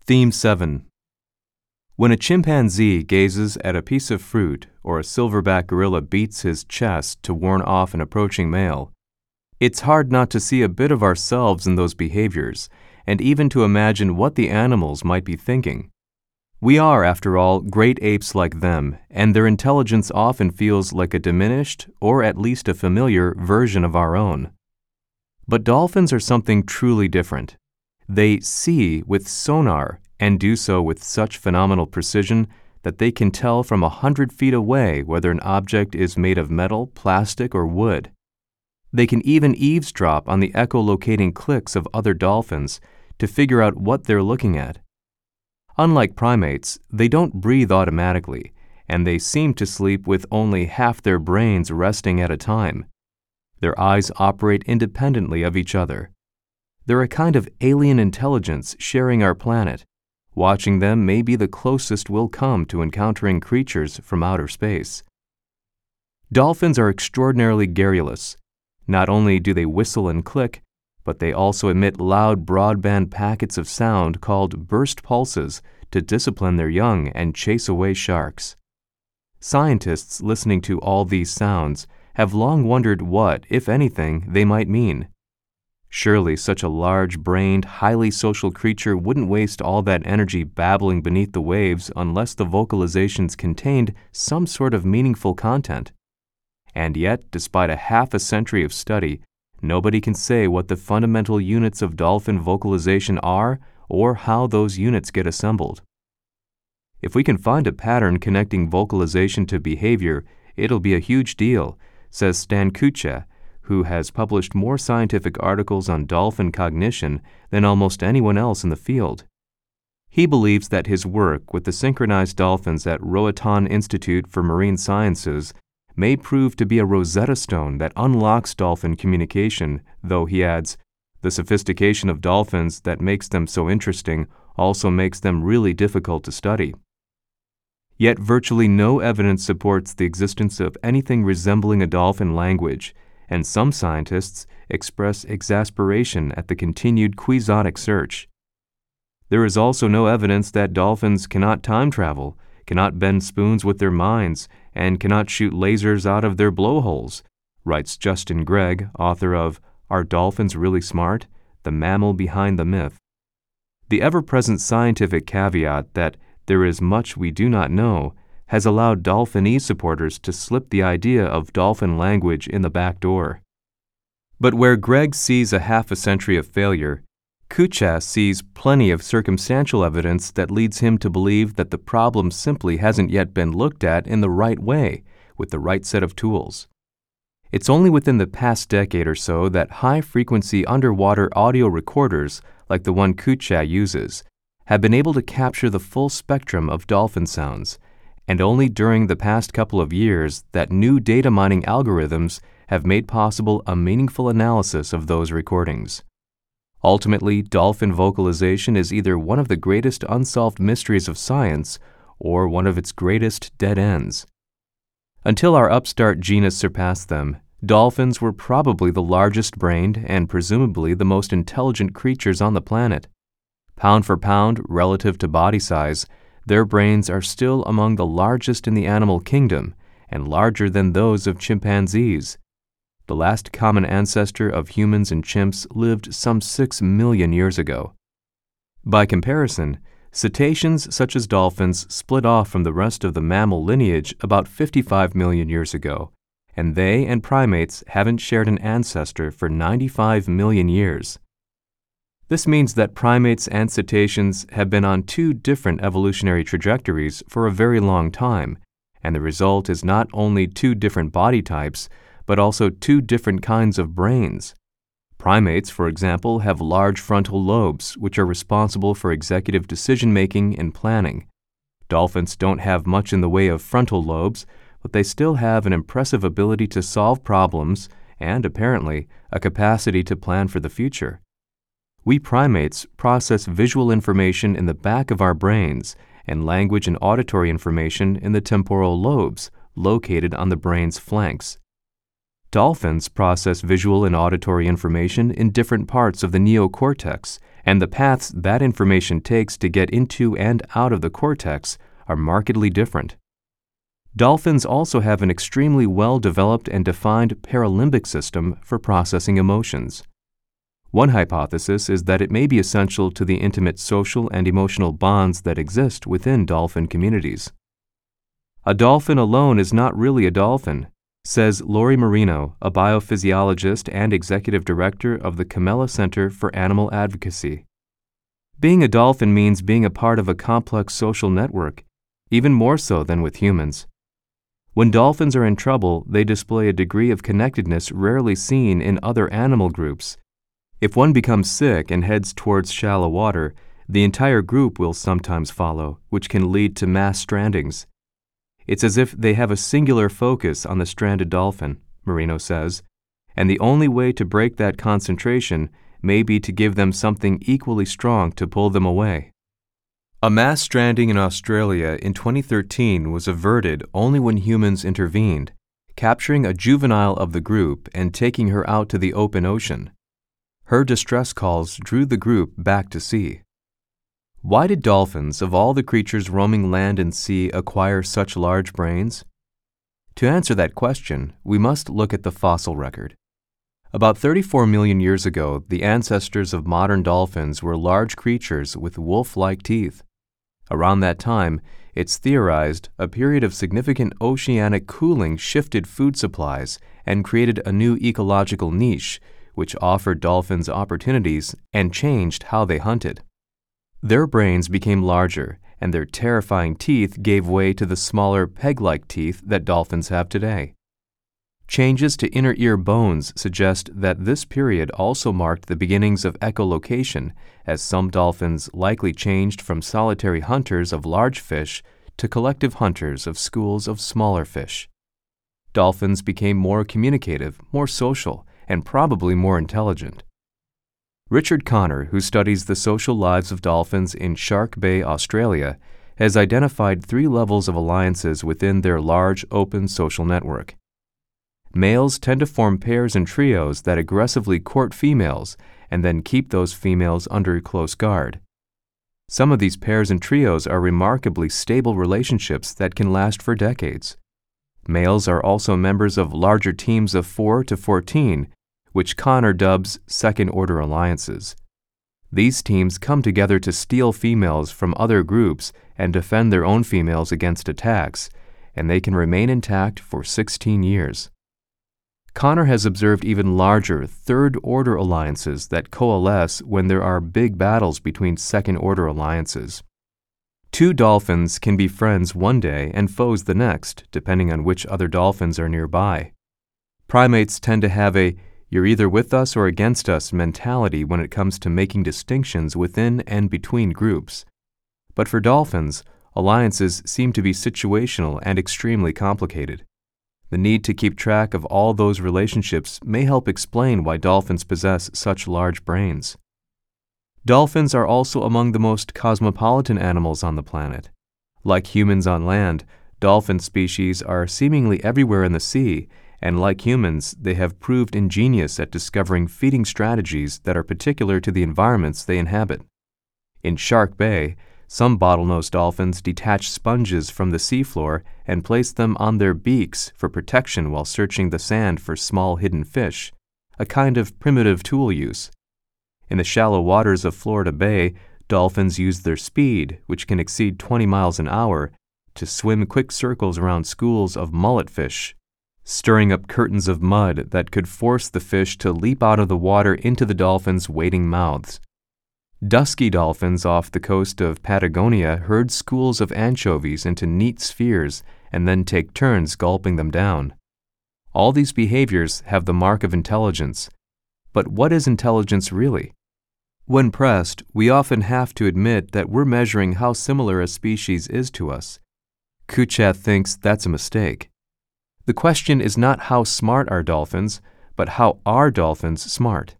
Theme 7. When a chimpanzee gazes at a piece of fruit or a silverback gorilla beats his chest to warn off an approaching male, it's hard not to see a bit of ourselves in those behaviors and even to imagine what the animals might be thinking. We are, after all, great apes like them, and their intelligence often feels like a diminished, or at least a familiar, version of our own. But dolphins are something truly different. They see with sonar and do so with such phenomenal precision that they can tell from 100 feet away whether an object is made of metal, plastic, or wood. They can even eavesdrop on the echolocating clicks of other dolphins to figure out what they're looking at. Unlike primates, they don't breathe automatically, and they seem to sleep with only half their brains resting at a time. Their eyes operate independently of each other. They're a kind of alien intelligence sharing our planet. Watching them may be the closest we'll come to encountering creatures from outer space. Dolphins are extraordinarily garrulous. Not only do they whistle and click, but they also emit loud broadband packets of sound called burst pulses to discipline their young and chase away sharks. Scientists listening to all these sounds have long wondered what, if anything, they might mean. Surely such a large-brained, highly social creature wouldn't waste all that energy babbling beneath the waves unless the vocalizations contained some sort of meaningful content. And yet, despite half a century of study, nobody can say what the fundamental units of dolphin vocalization are or how those units get assembled. If we can find a pattern connecting vocalization to behavior, it'll be a huge deal, says Stan Kucha, who has published more scientific articles on dolphin cognition than almost anyone else in the field. He believes that his work with the synchronized dolphins at Roatan Institute for Marine Sciences may prove to be a Rosetta Stone that unlocks dolphin communication, though he adds, the sophistication of dolphins that makes them so interesting also makes them really difficult to study. Yet virtually no evidence supports the existence of anything resembling a dolphin language, and some scientists express exasperation at the continued quixotic search. There is also no evidence that dolphins cannot time travel, cannot bend spoons with their minds, and cannot shoot lasers out of their blowholes, writes Justin Gregg, author of Are Dolphins Really Smart? The Mammal Behind the Myth. The ever-present scientific caveat that there is much we do not know has allowed dolphinese supporters to slip the idea of dolphin language in the back door. But where Gregg sees a half a century of failure, Kucha sees plenty of circumstantial evidence that leads him to believe that the problem simply hasn't yet been looked at in the right way, with the right set of tools. It's only within the past decade or so that high-frequency underwater audio recorders, like the one Kucha uses, have been able to capture the full spectrum of dolphin sounds, and only during the past couple of years that new data mining algorithms have made possible a meaningful analysis of those recordings. Ultimately, dolphin vocalization is either one of the greatest unsolved mysteries of science or one of its greatest dead ends. Until our upstart genus surpassed them, dolphins were probably the largest-brained and presumably the most intelligent creatures on the planet. Pound for pound, relative to body size, their brains are still among the largest in the animal kingdom and larger than those of chimpanzees. The last common ancestor of humans and chimps lived some 6 million years ago. By comparison, cetaceans such as dolphins split off from the rest of the mammal lineage about 55 million years ago, and they and primates haven't shared an ancestor for 95 million years. This means that primates and cetaceans have been on two different evolutionary trajectories for a very long time, and the result is not only two different body types, but also two different kinds of brains. Primates, for example, have large frontal lobes, which are responsible for executive decision-making and planning. Dolphins don't have much in the way of frontal lobes, but they still have an impressive ability to solve problems and, apparently, a capacity to plan for the future. We primates process visual information in the back of our brains and language and auditory information in the temporal lobes, located on the brain's flanks. Dolphins process visual and auditory information in different parts of the neocortex, and the paths that information takes to get into and out of the cortex are markedly different. Dolphins also have an extremely well-developed and defined paralimbic system for processing emotions. One hypothesis is that it may be essential to the intimate social and emotional bonds that exist within dolphin communities. A dolphin alone is not really a dolphin, says Lori Marino, a biophysiologist and executive director of the Camella Center for Animal Advocacy. Being a dolphin means being a part of a complex social network, even more so than with humans. When dolphins are in trouble, they display a degree of connectedness rarely seen in other animal groups. If one becomes sick and heads towards shallow water, the entire group will sometimes follow, which can lead to mass strandings. It's as if they have a singular focus on the stranded dolphin, Marino says, and the only way to break that concentration may be to give them something equally strong to pull them away. A mass stranding in Australia in 2013 was averted only when humans intervened, capturing a juvenile of the group and taking her out to the open ocean. Her distress calls drew the group back to sea. Why did dolphins, of all the creatures roaming land and sea, acquire such large brains? To answer that question, we must look at the fossil record. About 34 million years ago, the ancestors of modern dolphins were large creatures with wolf-like teeth. Around that time, it's theorized, a period of significant oceanic cooling shifted food supplies and created a new ecological niche, which offered dolphins opportunities and changed how they hunted. Their brains became larger, and their terrifying teeth gave way to the smaller peg-like teeth that dolphins have today. Changes to inner ear bones suggest that this period also marked the beginnings of echolocation, as some dolphins likely changed from solitary hunters of large fish to collective hunters of schools of smaller fish. Dolphins became more communicative, more social, and probably more intelligent. Richard Connor, who studies the social lives of dolphins in Shark Bay, Australia, has identified 3 levels of alliances within their large, open social network. Males tend to form pairs and trios that aggressively court females and then keep those females under close guard. Some of these pairs and trios are remarkably stable relationships that can last for decades. Males are also members of larger teams of 4 to 14, which Connor dubs second-order alliances. These teams come together to steal females from other groups and defend their own females against attacks, and they can remain intact for 16 years. Connor has observed even larger third-order alliances that coalesce when there are big battles between second-order alliances. 2 dolphins can be friends one day and foes the next, depending on which other dolphins are nearby. Primates tend to have a "you're either with us or against us" mentality when it comes to making distinctions within and between groups. But for dolphins, alliances seem to be situational and extremely complicated. The need to keep track of all those relationships may help explain why dolphins possess such large brains. Dolphins are also among the most cosmopolitan animals on the planet. Like humans on land, dolphin species are seemingly everywhere in the sea, and like humans, they have proved ingenious at discovering feeding strategies that are particular to the environments they inhabit. In Shark Bay, some bottlenose dolphins detach sponges from the seafloor and place them on their beaks for protection while searching the sand for small hidden fish, a kind of primitive tool use. In the shallow waters of Florida Bay, dolphins use their speed, which can exceed 20 miles an hour, to swim quick circles around schools of mullet fish, stirring up curtains of mud that could force the fish to leap out of the water into the dolphins' waiting mouths. Dusky dolphins off the coast of Patagonia herd schools of anchovies into neat spheres and then take turns gulping them down. All these behaviors have the mark of intelligence. But what is intelligence really? When pressed, we often have to admit that we're measuring how similar a species is to us. Kuchat thinks that's a mistake. The question is not how smart are dolphins, but how are dolphins smart?